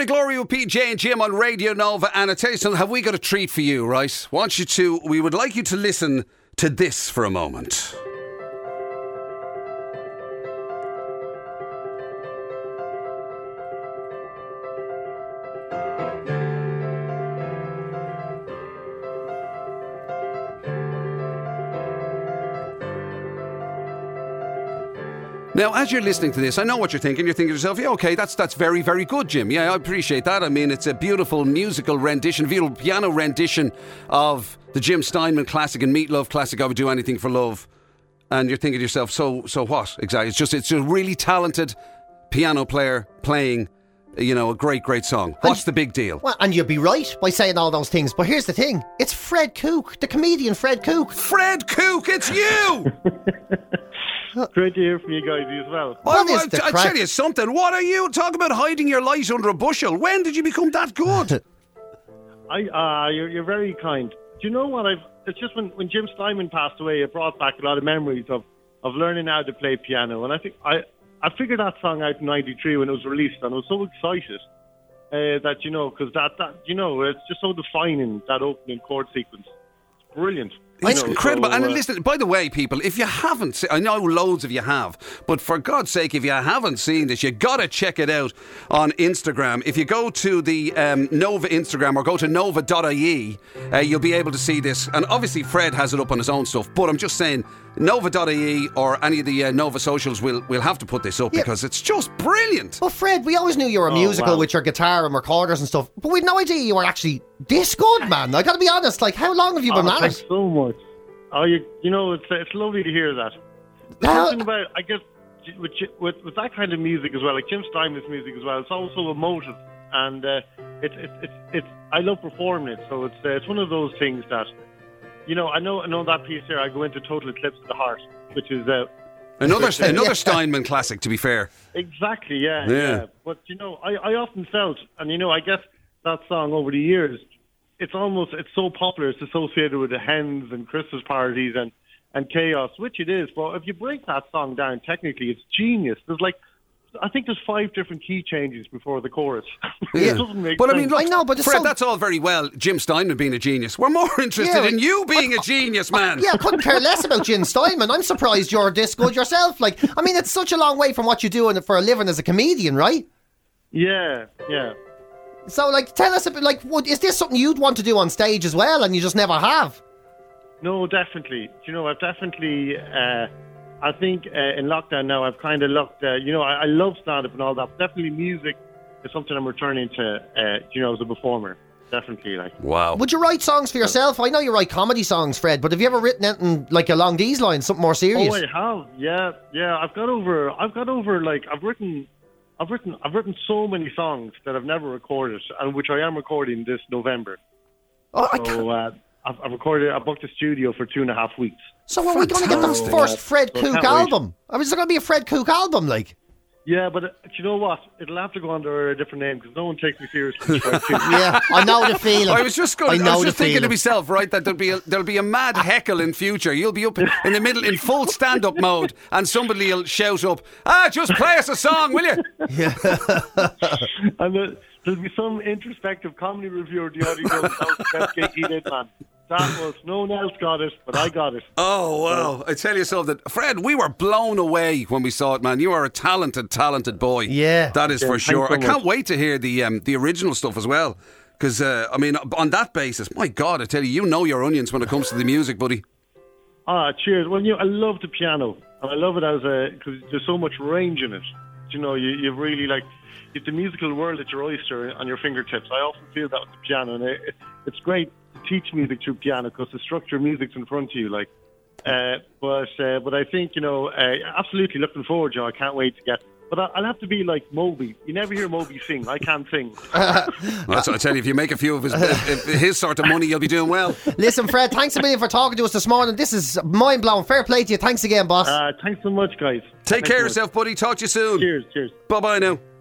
Morning Glory with PJ and Jim on Radio Nova. And I tell you something, have we got a treat for you, right? We would like you to listen to this for a moment. Now, as you're listening to this, I know what you're thinking. You're thinking to yourself, yeah, okay, that's very, very good, Jim. Yeah, I appreciate that. I mean, it's a beautiful musical rendition, beautiful piano rendition of the Jim Steinman classic and Meat Love classic, I Would Do Anything for Love. And you're thinking to yourself, so what? Exactly. It's a really talented piano player playing, a great, great song. What's the big deal? Well, and you'd be right by saying all those things. But here's the thing. It's Fred Cook, the comedian Fred Cook. Fred Cook, it's you! Great to hear from you guys as well. I tell you something. What are you talking about hiding your light under a bushel? When did you become that good? You're very kind. Do you know what? It's just when Jim Steinman passed away, it brought back a lot of memories of learning how to play piano. And I think I figured that song out in '93 when it was released, and I was so excited that because it's just so defining, that opening chord sequence. It's brilliant. It's incredible. And listen, by the way, people, if you haven't seen, I know loads of you have, but for God's sake, if you haven't seen this, you got to check it out on Instagram. If you go to the Nova Instagram or go to nova.ie, you'll be able to see this. And obviously, Fred has it up on his own stuff, but I'm just saying, nova.ie or any of the Nova socials will have to put this up because it's just brilliant. Well, Fred, we always knew you were musical with your guitar and recorders and stuff, but we'd no idea you were actually this good, man. I got to be honest, how long have you been at it? Thanks so much. Oh, it's lovely to hear that. There's something about, I guess, with that kind of music as well, like Jim Steinman's music as well. It's also emotive, and it's I love performing it. So it's one of those things that, I know that piece there. I go into Total Eclipse of the Heart, which is another Steinman classic. To be fair, exactly, yeah. But I often felt, and I guess that song over the years, it's so popular, it's associated with the hens and Christmas parties and chaos, which it is. But if you break that song down, technically, it's genius. I think there's 5 different key changes before the chorus. It doesn't make sense. I mean, look, I know, but Fred, that's all very well, Jim Steinman being a genius. We're more interested in you being a genius, man. Yeah, I couldn't care less about Jim Steinman. I'm surprised you're this good yourself. It's such a long way from what you do for a living as a comedian, right? Yeah. So, tell us a bit, is this something you'd want to do on stage as well, and you just never have? No, definitely. I've definitely, I think in lockdown now, I've kind of looked, I love stand-up and all that, but definitely music is something I'm returning to, as a performer. Definitely, Wow. Would you write songs for yourself? I know you write comedy songs, Fred, but have you ever written anything, along these lines, something more serious? Oh, I have, yeah. I've written so many songs that I've never recorded, and which I am recording this November. I've booked a studio for 2.5 weeks. So are we going to get the first Fred Cook album? Is there going to be a Fred Cook album, Yeah, but you know what? It'll have to go under a different name because no one takes me seriously. Yeah, I know the feeling. I was just thinking to myself, right, that there'll be a mad heckle in future. You'll be up in the middle in full stand-up mode, and somebody will shout up, just play us a song, will you? Yeah. And there'll be some introspective comedy reviewer the audio goes, "That's best he did, man." No one else got it, but I got it. Oh, wow. I tell you something. Fred, we were blown away when we saw it, man. You are a talented boy. Yeah. That is for sure. So I can't wait to hear the original stuff as well. Because, on that basis, my God, I tell you know your onions when it comes to the music, buddy. Cheers. Well, I love the piano. And I love it because there's so much range in it. You've really, it's the musical world at your oyster on your fingertips. I often feel that with the piano. And it's great to teach music through piano because the structure of music's in front of you. But I think, absolutely looking forward, I can't wait to get... But I'll have to be like Moby. You never hear Moby sing. I can't sing. That's what I tell you. If you make a few of his sort of money, you'll be doing well. Listen, Fred, thanks a million for talking to us this morning. This is mind-blowing. Fair play to you. Thanks again, boss. Thanks so much, guys. Take care of yourself, buddy. Talk to you soon. Cheers. Bye-bye now.